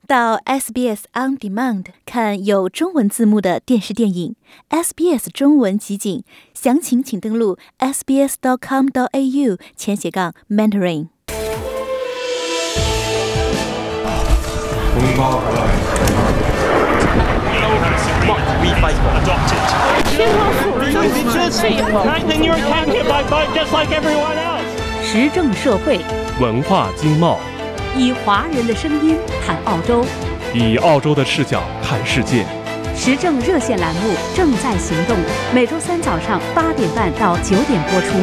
到 SBS On Demand 看有中文字幕的电视电影 SBS 中文集锦，详情请登录 sbs.com.au/Mandarin。 时政社会， 文化经贸， 以华人的声音谈澳洲， 以澳洲的视角看世界。 时政热线栏目正在行动，每周三早上8点半到9点播出。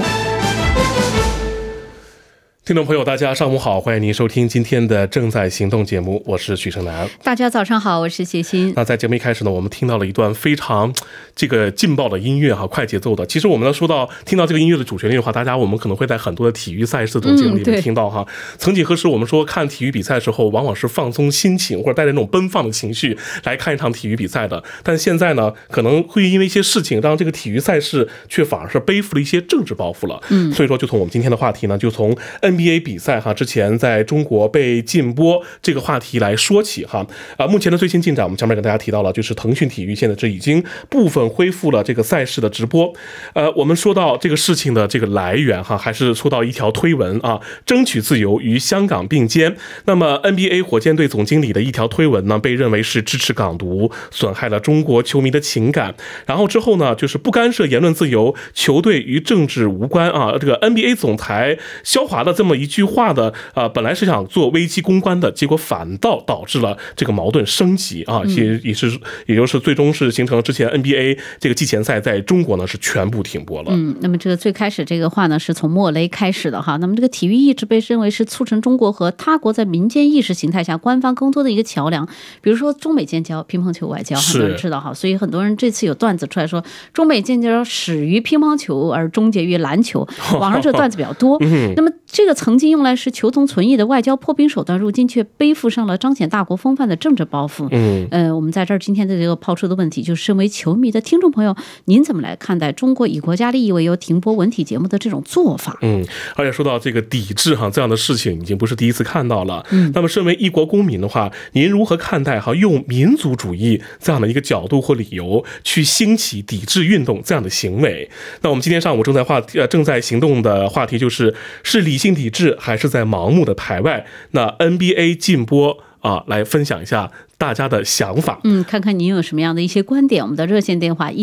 听众朋友大家上午好，欢迎您收听今天的正在行动节目，我是许胜男。 大家早上好，我是谢欣。 那在节目一开始呢，我们听到了一段非常劲爆的音乐哈，快节奏的。其实我们听到这个音乐的主旋律的话，我们可能会在很多的体育赛事的节目里面听到哈。曾几何时我们说看体育比赛的时候，往往是放松心情或者带着那种奔放的情绪来看一场体育比赛的，但现在呢，可能会因为一些事情让这个体育赛事却反而是背负了一些政治包袱了。所以说就从我们今天的话题呢，就从 NBA 比赛之前在中国被禁播这个话题来说起哈。目前的最新进展我们前面跟大家提到了，就是腾讯体育现在这已经部分恢复了这个赛事的直播。我们说到这个事情的这个来源哈，还是说到一条推文啊，争取自由与香港并肩。那么 NBA 火箭队总经理的一条推文呢，被认为是支持港独，损害了中国球迷的情感。然后之后呢，就是不干涉言论自由，球队与政治无关啊。这个 NBA 总裁肖华的这么一句话的本来是想做危机公关的，结果反倒导致了这个矛盾升级啊，也就是最终是形成了之前 NBA 这个季前赛在中国呢是全部停播了。 那么这个最开始这个话呢是从莫雷开始的哈。那么这个体育一直被认为是促成中国和他国在民间意识形态下官方更多的一个桥梁，比如说中美建交，乒乓球外交，很多人知道哈。所以很多人这次有段子出来说，中美建交始于乒乓球而终结于篮球，网上这段子比较多。那么这个曾经用来是求同存异的外交破冰手段，如今却背负上了彰显大国风范的政治包袱。我们在这儿今天的这个抛出的问题，就是身为球迷的听众朋友，您怎么来看待中国以国家利益为由停播文体节目的这种做法？ 而且说到这个抵制哈，这样的事情已经不是第一次看到了。那么身为一国公民的话，您如何看待用民族主义这样的一个角度或理由去兴起抵制运动这样的行为？那我们今天上午正在行动的话题就是理性抵制还是在盲目的排外？那 NBA 禁播来分享一下大家的想法。 看看您有什么样的一些观点。我们的热线电话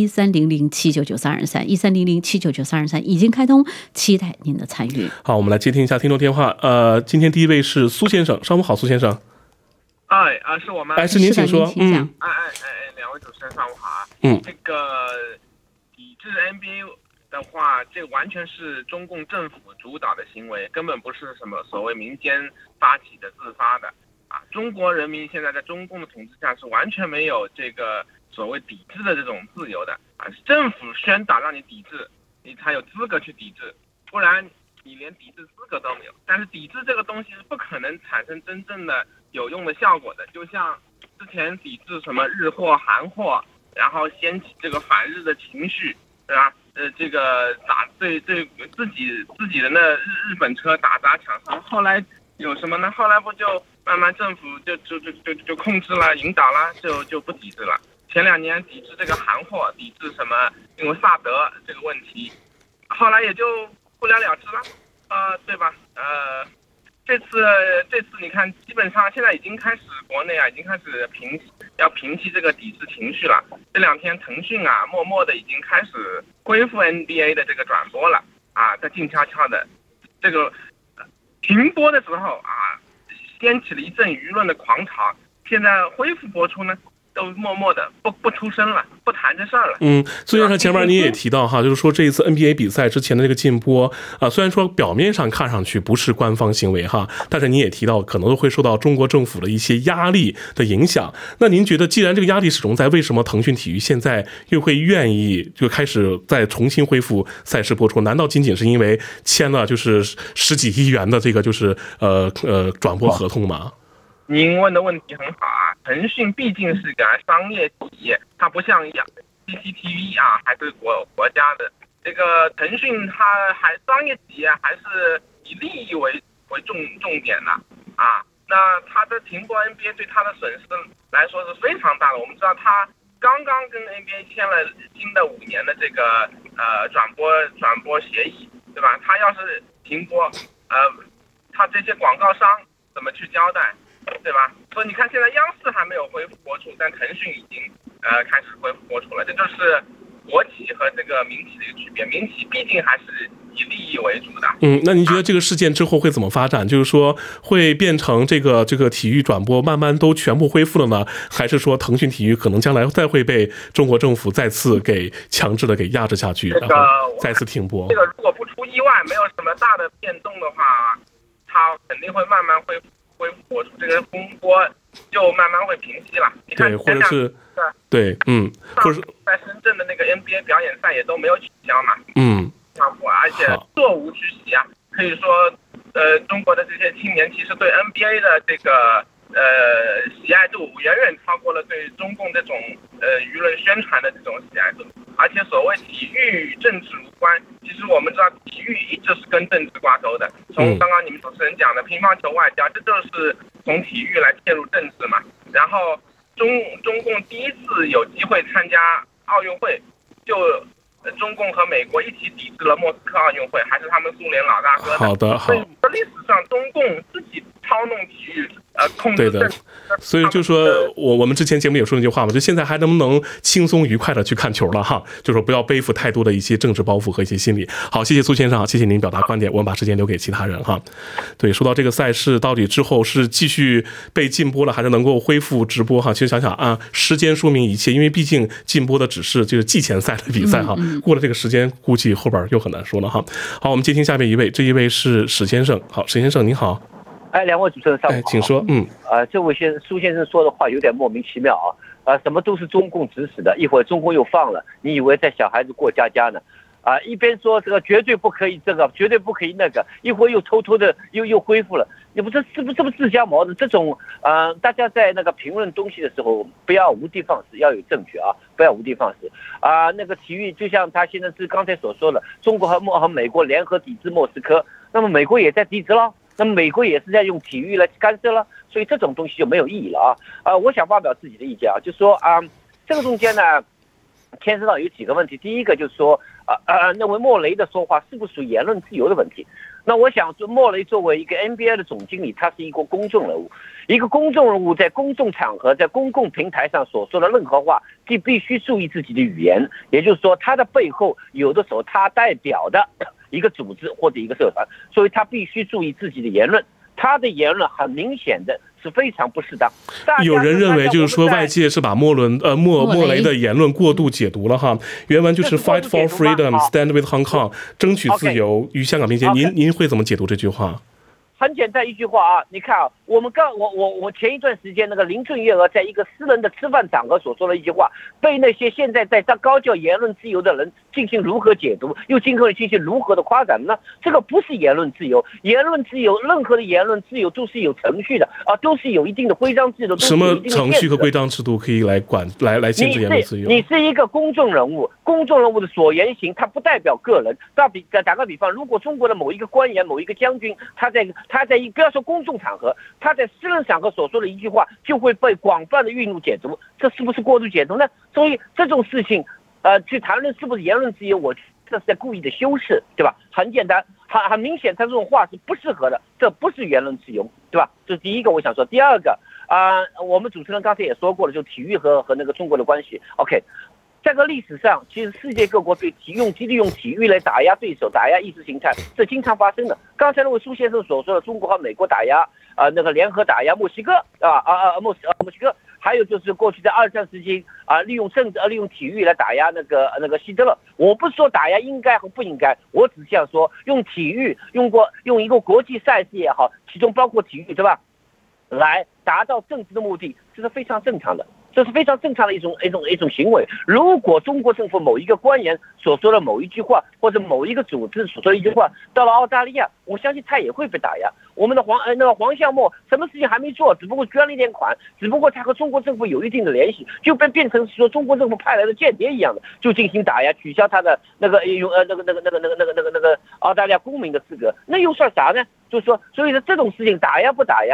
1300799323，1300799323已经开通，期待您的参与。 好，我们来接听一下听众电话。今天第一位是苏先生，上午好，苏先生。 是我吗？ 是您请说。 两位主持人上午好啊。这个抵制 NBA 的话，这个完全是中共政府主导的行为，根本不是什么所谓民间发起的自发的啊！中国人民现在在中共的统治下是完全没有这个所谓抵制的这种自由的啊！是政府宣导让你抵制，你才有资格去抵制，不然你连抵制资格都没有。但是抵制这个东西是不可能产生真正的有用的效果的，就像之前抵制什么日货、韩货，然后掀起这个反日的情绪，对吧？这个对自己的那日本车打砸抢杀，后来有什么呢？后来不就慢慢政府就控制了、引导了，就不抵制了。前2年抵制这个韩货，抵制什么？因为萨德这个问题，后来也就不了了之了，对吧？这次你看，基本上现在已经开始国内已经开始平息这个抵制情绪了。这2天腾讯默默的已经开始恢复 NBA 的这个转播了在静悄悄的这个停播的时候掀起了一阵舆论的狂潮。现在恢复播出呢，都默默的不出声了，不谈这事儿了。 苏先生前面你也提到就是说这一次 NBA 比赛之前的这个禁播虽然说表面上看上去不是官方行为但是你也提到可能会受到中国政府的一些压力的影响。那您觉得既然这个压力始终在，为什么腾讯体育现在又会愿意就开始再重新恢复赛事播出？难道仅仅是因为签了就是10几亿元的这个就是转播合同吗？ 您问的问题很好腾讯毕竟是个商业企业，它不像CCTV 还是国家的。这个腾讯它还商业企业，还是以利益为重点的那他的停播 NBA 对他的损失来说是非常大的。我们知道他刚刚跟 NBA 签了新的5年的这个转播协议，对吧？他要是停播，他这些广告商怎么去交代，对吧？所以你看，现在央视还没有恢复播出，但腾讯已经开始恢复播出了。这就是国企和这个民企的一个区别，民企毕竟还是以利益为主的。 那您觉得这个事件之后会怎么发展？就是说会变成这个体育转播慢慢都全部恢复了呢，还是说腾讯体育可能将来再会被中国政府再次给强制的给压制下去，然后再次停播？ 这个如果不出意外，没有什么大的变动的话，它肯定会慢慢恢复播出，这个风波就慢慢会平息了。你看， 对，或者是对，或者是在深圳的那个 NBA 表演赛也都没有取消嘛，而且座无虚席啊，可以说，中国的这些青年其实对 NBA 的这个喜爱度远远超过了对中共这种舆论宣传的这种喜爱度。而且所谓体育与政治无关，其实我们知道体育一直是跟政治挂钩的。从刚刚你们主持人讲的乒乓球外交，这就是从体育来介入政治嘛。然后中共第一次有机会参加奥运会，就中共和美国一起抵制了莫斯科奥运会，还是他们苏联老大哥的。 好的，好。 所以历史上中共自己操弄体育，控制政治。 所以就说我们之前节目也说那句话嘛，就现在还能不能轻松愉快的去看球了哈？就说不要背负太多的一些政治包袱和一些心理。好，谢谢苏先生，谢谢您表达观点，我们把时间留给其他人哈。对，说到这个赛事到底之后是继续被禁播了，还是能够恢复直播哈？其实想想啊，时间说明一切，因为毕竟禁播的只是就是季前赛的比赛哈，过了这个时间，估计后边又很难说了哈。好，我们接听下面一位，这一位是史先生。好，史先生您好。 两位主持人上午好。 请说。 这位苏先生说的话有点莫名其妙啊。什么都是中共指使的，一会儿中共又放了，你以为在小孩子过家家呢？一边说这个绝对不可以这个，绝对不可以那个，一会儿又偷偷的又恢复了。你不这是不是自相矛盾？这种大家在那个评论东西的时候，不要无的放矢，要有证据啊，不要无的放矢那个体育就像他现在是刚才所说的，中国和美国联合抵制莫斯科，那么美国也在抵制了。那么美国也是在用体育来干涉了，所以这种东西就没有意义了我想发表自己的意见就是说这个中间呢牵涉到有几个问题。第一个就是说认为莫雷的说话是不是属于言论自由的问题。那我想说，莫雷作为一个 NBA 的总经理，他是一个公众人物，一个公众人物在公众场合、在公共平台上所说的任何话，必须注意自己的语言。也就是说，他的背后有的时候他代表的一个组织或者一个社团，所以他必须注意自己的言论。他的言论很明显的是非常不适当。 有人认为就是说外界是把莫雷的言论过度解读了哈。原文就是 Fight for freedom, stand with Hong Kong， 争取自由与香港并肩。您会怎么解读这句话？ 很简单一句话你看我前一段时间那个林郑月娥在一个私人的吃饭场合所说的一句话，被那些现在在高叫言论自由的人进行如何解读，又进行如何的夸赞呢？这个不是言论自由，言论自由任何的言论自由都是有程序的都是有一定的规章制度。 什么程序和规章制度可以来限制言论自由？ 你是一个公众人物，公众人物的所言行，它不代表个人。打个比方，如果中国的某一个官员、某一个将军，他在不要说公众场合，他在私人场合所说的一句话，就会被广泛的运用解读，这是不是过度解读呢？所以这种事情，去谈论是不是言论自由，我这是在故意的修饰，对吧？很简单，很明显，他这种话是不适合的，这不是言论自由，对吧？这是第一个我想说。第二个我们主持人刚才也说过了，就体育和那个中国的关系。OK。这个历史上，其实世界各国对利用体育来打压对手、打压意识形态，这经常发生的。刚才那位苏先生所说的，中国和美国打压那个联合打压墨西哥墨西哥，还有就是过去在2战时期利用体育来打压那个希特勒。我不是说打压应该和不应该，我只想说用体育用一个国际赛事也好，其中包括体育，对吧？来达到政治的目的，这是非常正常的。这是非常正常的一种行为。如果中国政府某一个官员所说的某一句话，或者某一个组织所说的一句话，到了澳大利亚，我相信他也会被打压。我们的黄孝墨什么事情还没做，只不过捐了一点款，只不过他和中国政府有一定的联系，就变成说中国政府派来的间谍一样的，就进行打压，取消他的那个澳大利亚公民的资格。那又算啥呢？就是说，所以说这种事情打压不打压，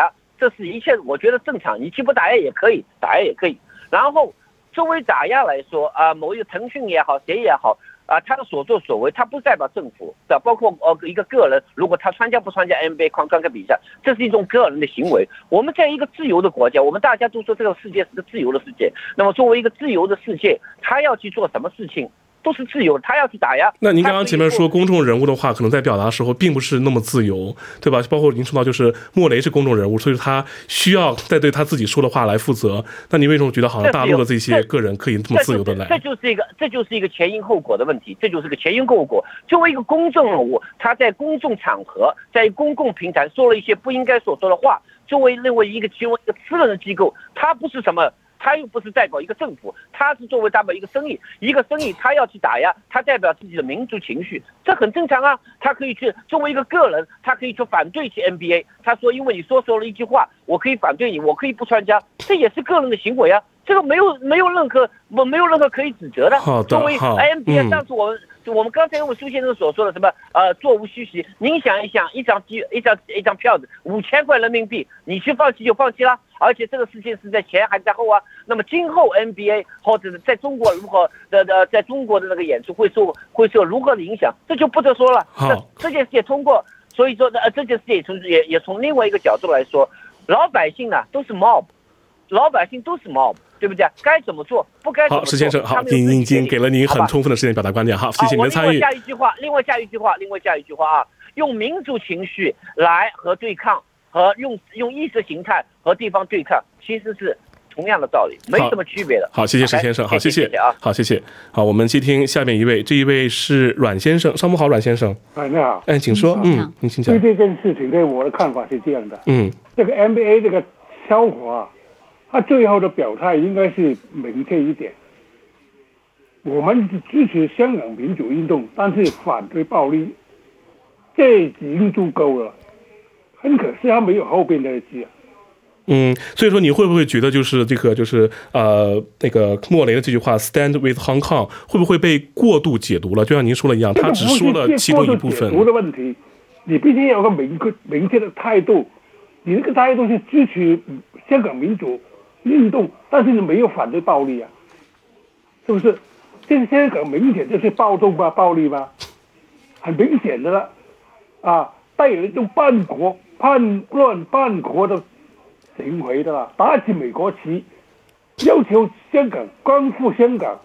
这是一切我觉得正常，你既不打压也可以，打压也可以。然后作为打压来说某一个腾讯也好，谁也好他的所作所为，他不代表政府的，包括一个个人，如果他参加不参加 NBA 观看比赛，这是一种个人的行为。我们在一个自由的国家，我们大家都说这个世界是个自由的世界。那么作为一个自由的世界，他要去做什么事情？都是自由，他要去打压。 那您刚刚前面说公众人物的话，可能在表达的时候并不是那么自由，对吧？包括您说到就是莫雷是公众人物，所以他需要再对他自己说的话来负责。那你为什么觉得好像大陆的这些个人可以这么自由的来？ 这就是一个前因后果的问题，这就是个前因后果。作为一个公众人物，他在公众场合，在公共平台说了一些不应该所说的话，作为一个私人的机构，他不是什么。他又不是代表一个政府，他是作为代表一个生意他要去打压，他代表自己的民族情绪，这很正常啊。他可以去作为一个个人，他可以去反对去 NBA， 他说因为你说了一句话，我可以反对你，我可以不参加，这也是个人的行为啊，这个没有任何可以指责的。作为 NBA， 上次我们刚才我们苏先生所说的什么座无虚席，您想一想，一张票子5000块人民币，你去放弃就放弃了，而且这个事情是在前还是在后啊？那么今后 NBA 或者是在中国如何在中国的那个演出会受如何的影响，这就不得说了。这件事也通过，所以说这件事也从另外一个角度来说，老百姓呢都是 mob， 对不对？该怎么做，不该怎么做。 好，石先生，好，您已经给了您很充分的时间表达观点，好，谢谢您的参与。 另外加一句话用民族情绪来和对抗，和用意识形态和地方对抗，其实是同样的道理，没什么区别的。 好，谢谢石先生，好，谢谢啊，好，谢谢。好，我们接听下面一位，这一位是阮先生，上午好，阮先生。 你好。 请说，您请讲。 对这件事情呢，我的看法是这样的，这个 NBA 这个消火他最后的表态应该是明确一点，我们支持香港民主运动，但是反对暴力，这已经足够了。很可惜他没有后边的字。 所以说你会不会觉得就是这个就是那个莫雷的这句话 "Stand with Hong Kong" 会不会被过度解读了？就像您说的一样，他只说了其中一部分。 解读的问题，你必须有个明确的态度，你这个态度是支持香港民主运动，但是你没有反对暴力啊，是不是？这个香港明显就是暴动吧，暴力吧，很明显的了带有一种叛国的行为的啦，打起美国旗，要求香港光复香港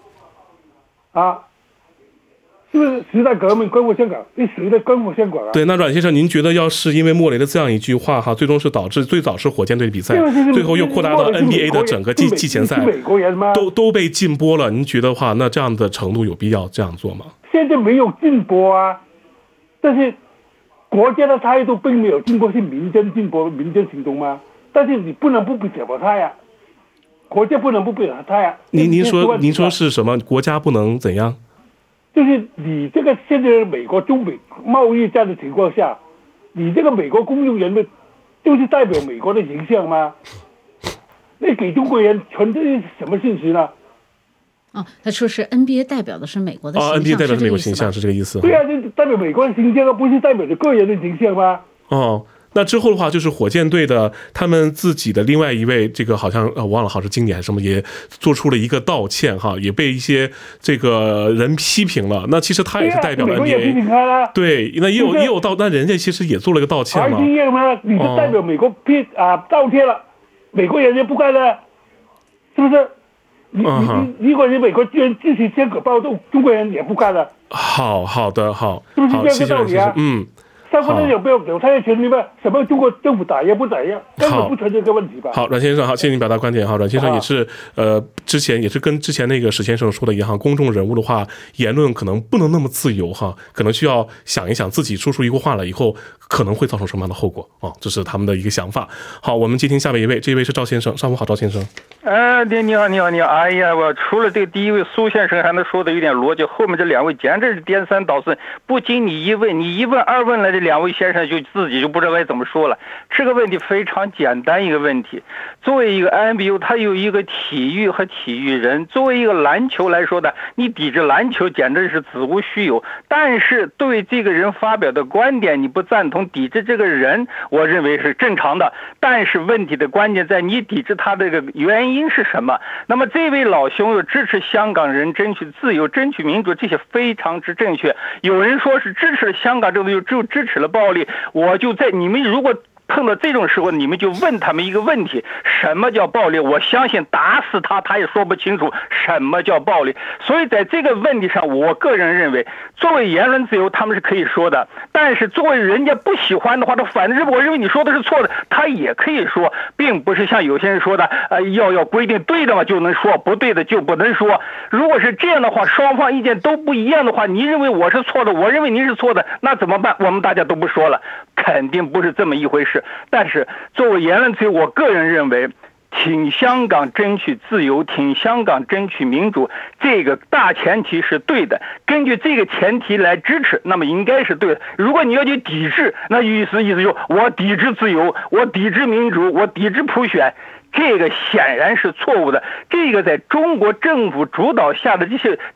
是不是时代革命光复香港？你谁在光复香港啊？ 对，那阮先生，您觉得要是因为莫雷的这样一句话最终是导致最早是火箭队的比赛，最后又扩大到 NBA 的整个季前赛，都被禁播了，您觉得话，那这样的程度有必要这样做吗？ 现在没有禁播啊，但是国家的态度并没有禁播，是民间禁播，民间行动吗？但是你不能不表态啊，国家不能不表态啊。 您说是什么？国家不能怎样？ 就是你这个现在美国中美贸易战的情况下，你这个美国公用人员就是代表美国的形象吗？那给中国人传递什么信息呢？ 他说是 NBA 代表的是美国的形象 ，NBA 代表是美国形象，是这个意思。 对啊，就代表美国的形象，不是代表着个人的形象吗？ 那之后的话，就是火箭队的他们自己的另外一位，这个好像忘了，好像是经典还是什么，也做出了一个道歉也被一些这个人批评了。那其实他也是代表了 NBA， 对，那也有那人家其实也做了一个道歉嘛。 经验吗？你是代表美国道歉了，美国人也不干了，是不是？如果你美国居然支持香港暴动，中国人也不干了。 好的， 是不是这个道理啊？三分之有没有表态的权利吗？什么中国政府打压不打压，根本不存在这个问题吧？ 好，阮先生，好，谢谢您表达观点。阮先生也是之前也是跟之前那个史先生说的一样，公众人物的话，言论可能不能那么自由可能需要想一想自己说出一个话来以后可能会造成什么样的后果这是他们的一个想法。好，我们接听下面一位，这一位是赵先生，上午好，赵先生。 你好。哎呀，我除了这个第一位苏先生还能说的有点逻辑，后面这两位简直是颠三倒四。不仅你一问二问了，这两位先生就自己就不知道该怎么说了。这个问题非常简单一个问题。作为一个 NBU， 它有一个体育和体育人。作为一个篮球来说的，你抵制篮球简直是子无虚有。但是对这个人发表的观点你不赞同，抵制这个人，我认为是正常的。但是问题的关键在你抵制他这个原因是什么？那么这位老兄又支持香港人争取自由、争取民主，这些非常之正确。有人说是支持香港政府，就支持了暴力。我就在你们如果碰到这种时候，你们就问他们一个问题：什么叫暴力？我相信打死他也说不清楚什么叫暴力。所以在这个问题上，我个人认为，作为言论自由，他们是可以说的；但是作为人家不喜欢的话，他反正我认为你说的是错的，他也可以说，并不是像有些人说的，要规定对的嘛就能说，不对的就不能说。如果是这样的话，双方意见都不一样的话，你认为我是错的，我认为您是错的，那怎么办？我们大家都不说了，肯定不是这么一回事。但是作为言论自由，我个人认为挺香港争取自由，挺香港争取民主，这个大前提是对的。根据这个前提来支持，那么应该是对的。如果你要去抵制，那意思就我抵制自由，我抵制民主，我抵制普选，这个显然是错误的。这个在中国政府主导下的这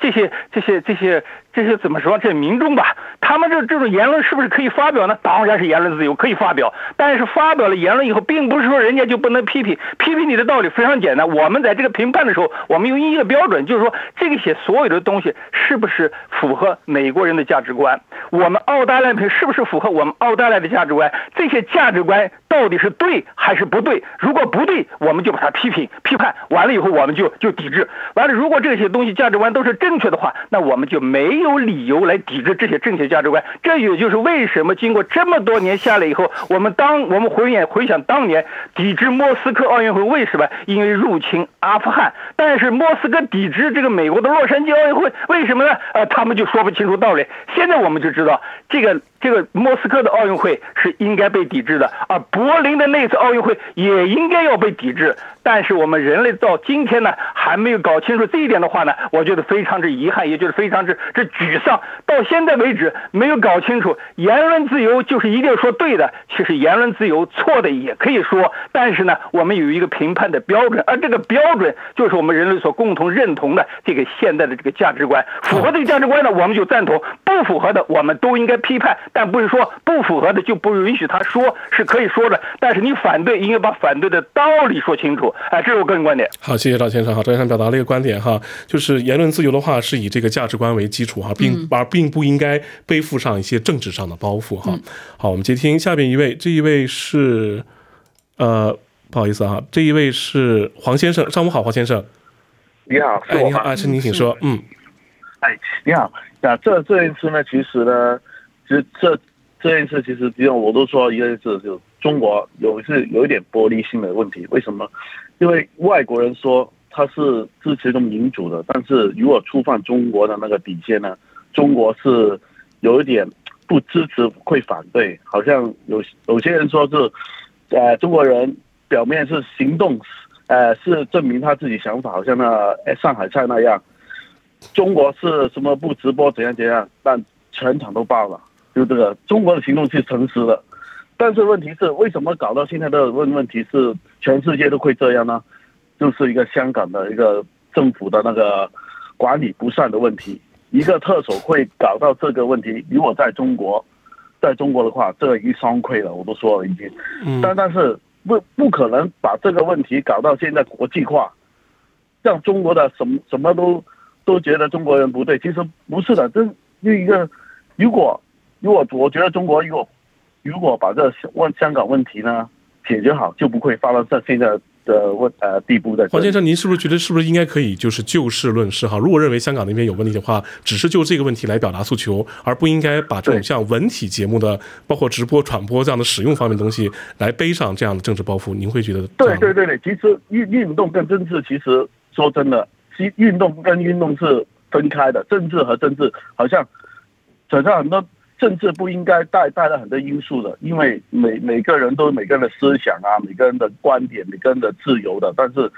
些怎么说？这民众吧，他们这种言论是不是可以发表呢？当然是言论自由，可以发表。但是发表了言论以后，并不是说人家就不能批评你的道理非常简单。我们在这个评判的时候，我们用一个标准，就是说这些所有的东西是不是符合美国人的价值观？我们澳大利亚是不是符合我们澳大利亚的价值观？这些价值观到底是对还是不对？如果不对，我们就把它批判，完了以后我们就抵制。完了，如果这些东西价值观都是正确的话，那我们就没有理由来抵制这些正确价值观。这也就是为什么经过这么多年下来以后，我们回想当年抵制莫斯科奥运会，为什么？因为入侵阿富汗。但是莫斯科抵制这个美国的洛杉矶奥运会，为什么呢？他们就说不清楚道理。现在我们就知道，这个莫斯科的奥运会是应该被抵制的，而柏林的那次奥运会也应该要被抵制。但是我们人类到今天呢，还没有搞清楚这一点的话呢，我觉得非常之遗憾，也就是非常之沮丧。到现在为止没有搞清楚，言论自由就是一定要说对的，其实言论自由错的也可以说，但是呢，我们有一个评判的标准，而这个标准就是我们人类所共同认同的这个现在的这个价值观。符合这个价值观呢，我们就赞同；不符合的，我们都应该批判。但不是说不符合的就不允许他说，是可以说的。但是你反对，应该把反对的道理说清楚。这是我个人观点。 好，谢谢赵先生。赵先生表达了一个观点哈，就是言论自由的话是以这个价值观为基础哈，并不应该背负上一些政治上的包袱哈。好，我们接听下边一位，这一位是不好意思哈，这一位是黄先生。上午好，黄先生。 你好， 你好，是您请说。 你好。这一次呢，其实呢，这件事其实不用我都说一件事，就中国有一点玻璃心的问题。为什么？因为外国人说他是支持民主的，但是如果触犯中国的那个底线呢，中国是有一点不支持，会反对。好像有些人说是，中国人表面是行动，是证明他自己想法，好像那上海菜那样。中国是什么不直播怎样，但全场都爆了。就这个中国的行动是诚实的，但是问题是为什么搞到现在的问题是全世界都会这样呢？就是一个香港的一个政府的那个管理不善的问题，一个特首会搞到这个问题。如果在中国的话，这已经双亏了，我都说了已经。但是不可能把这个问题搞到现在国际化，让中国的什么都觉得中国人不对，其实不是的。这一个如果我觉得中国如果把这香港问题呢解决好，就不会发到现在的地步的。 黄先生，您是不是觉得是不是应该可以就是就事论事哈？如果认为香港那边有问题的话，只是就这个问题来表达诉求，而不应该把这种像文体节目的包括直播传播这样的使用方面的东西来背上这样的政治包袱，您会觉得？ 对，其实运动跟政治，其实说真的，运动跟运动是分开的，政治和政治好像很多政治不应该带了很多因素的，因为每个人都有每个人的思想啊，每个人的观点，每个人的自由的。但是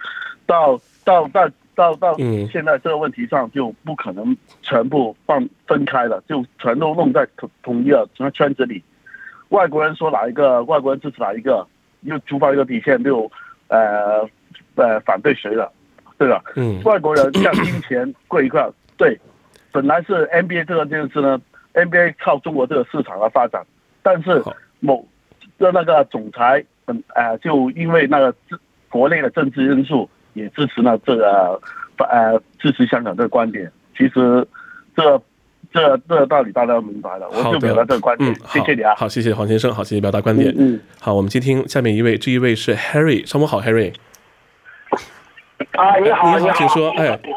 到现在这个问题上就不可能全部分开了，就全都弄在同一个圈子里。外国人说哪一个，外国人支持哪一个，又触发一个底线，就反对谁了，对吧？外国人像金钱贵一块，对，本来是 NBA 这件事呢 ，NBA 靠中国这个市场来发展，但是那个总裁就因为那个国内的政治因素，也支持了这个支持香港这个观点。其实这道理大家都明白了，我就表达这个观点。谢谢你啊。 好，谢谢黄先生，好，谢谢表达观点。好，我们接听下面一位，这一位是 Harry， 上午好 ，Harry。 你好， 请说。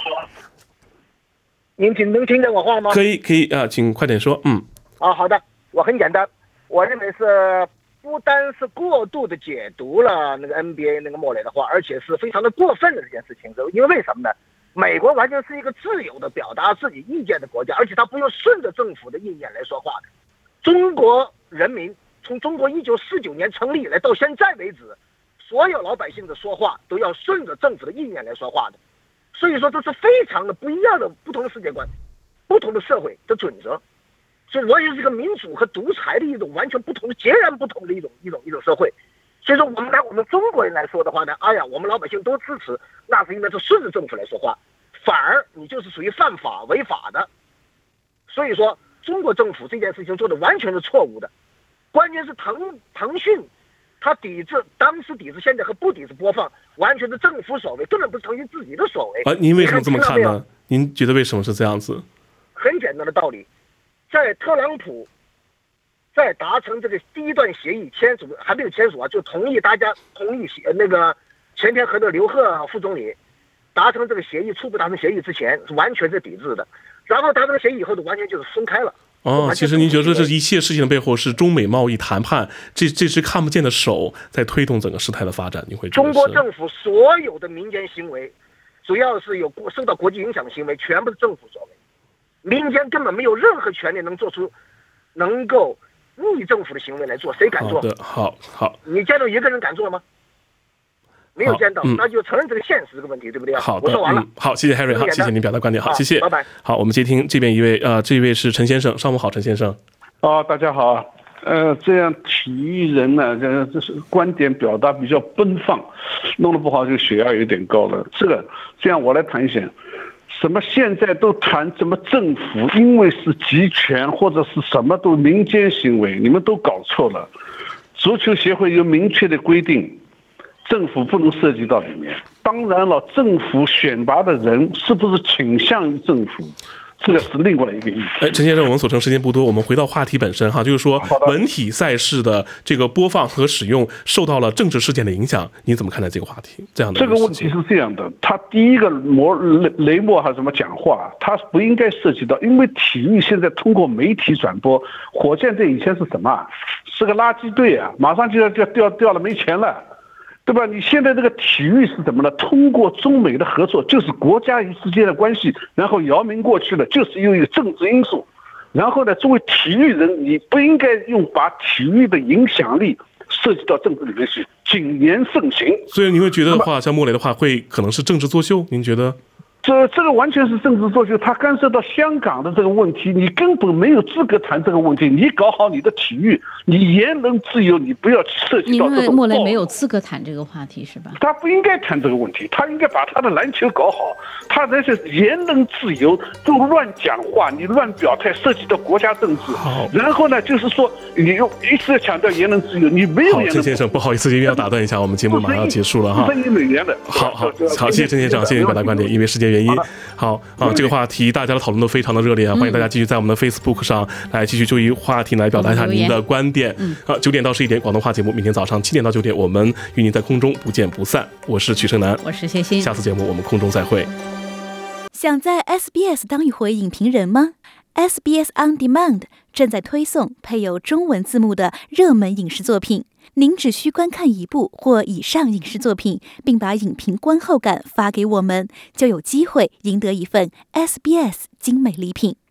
您能听见我话吗？ 可以啊，请快点说。 好的，我很简单，我认为是不单是过度的解读了那个 NBA 那个莫雷的话，而且是非常的过分的这件事情。因为什么呢？美国完全是一个自由的表达自己意见的国家，而且他不用顺着政府的意念来说话的。中国人民从中国1949年成立以来到现在为止，所有老百姓的说话都要顺着政府的意念来说话的。所以说这是非常的不一样的不同的世界观，不同的社会的准则。所以完全是一个民主和独裁的一种完全不同的、截然不同的一种社会。所以说我们中国人来说的话呢，我们老百姓都支持，那是应该是顺着政府来说话，反而你就是属于犯法违法的。所以说中国政府这件事情做的完全是错误的。关键是腾讯他当时抵制现在和不抵制播放，完全是政府所为，根本不是腾讯自己的所为。 您为什么这么看呢？您觉得为什么是这样子？ 很简单的道理，在特朗普在达成这个第一段协议签署还没有签署就大家同意那个前天和的刘鹤副总理达成这个协议，初步达成协议之前是完全是抵制的，然后达成协议以后就完全就是分开了。 其实您觉得这一切事情的背后是中美贸易谈判这只看不见的手在推动整个事态的发展？你会觉得中国政府所有的民间行为，主要是有受到国际影响的行为，全部是政府所为，民间根本没有任何权利能做出能够逆政府的行为来做，谁敢做？ 好， 你见到一个人敢做吗？没有见到，那就承认这个现实这个问题，对不对？ 好的， 我说完了。 好，谢谢 Harry， 好，谢谢您表达观点，好，谢谢， 拜拜。 好，我们接听这边一位，这一位是陈先生，上午好，陈先生。 大家好。这样体育人呢，这是观点表达比较奔放，弄得不好，这个血压有点高了。这样我来谈一下。什么现在都谈什么政府因为是集权或者是什么都民间行为，你们都搞错了。足球协会有明确的规定，政府不能涉及到里面。当然了，政府选拔的人是不是倾向于政府，这个是另外一个意思。 陈先生，我们所剩时间不多，我们回到话题本身哈，就是说文体赛事的这个播放和使用受到了政治事件的影响，你怎么看待这个话题？这个问题是这样的，他第一个雷默还是什么讲话，他不应该涉及到，因为体育现在通过媒体转播，火箭队以前是什么？是个垃圾队啊，马上就要掉了，没钱了。对吧？你现在这个体育是什么呢？通过中美的合作，就是国家之间的关系，然后姚明过去了，就是因为政治因素。然后呢，作为体育人，你不应该把体育的影响力涉及到政治里面去，谨言慎行。 所以你会觉得的话，像莫雷的话，会可能是政治作秀？您觉得？ 这个完全是政治作秀，它干涉到香港的这个问题，你根本没有资格谈这个问题。你搞好你的体育，你言论自由，你不要涉及到这种。 因为莫雷没有资格谈这个话题是吧？ 他不应该谈这个问题，他应该把他的篮球搞好。他那些言论自由就乱讲话，你乱表态，涉及到国家政治。然后呢，就是说你又一直强调言论自由，你没有言论自由。 陈先生，不好意思，因为要打断一下，我们节目马上要结束了哈。 $1亿的。 好，谢谢陈先生，谢谢你表达观点，因为时间原因。好啊，这个话题大家的讨论都非常的热烈啊，欢迎大家继续在我们的 Facebook 上来继续就一话题来表达一下您的观点。9点到11点广东话节目，明天早上7点到9点，我们与您在空中不见不散。我是曲胜男， 我是谢欣， 下次节目我们空中再会。 想在 SBS 当一回影评人吗？ SBS On Demand 正在推送配有中文字幕的热门影视作品，您只需观看一部或以上影视作品，并把影评观后感发给我们，就有机会赢得一份 SBS 精美礼品。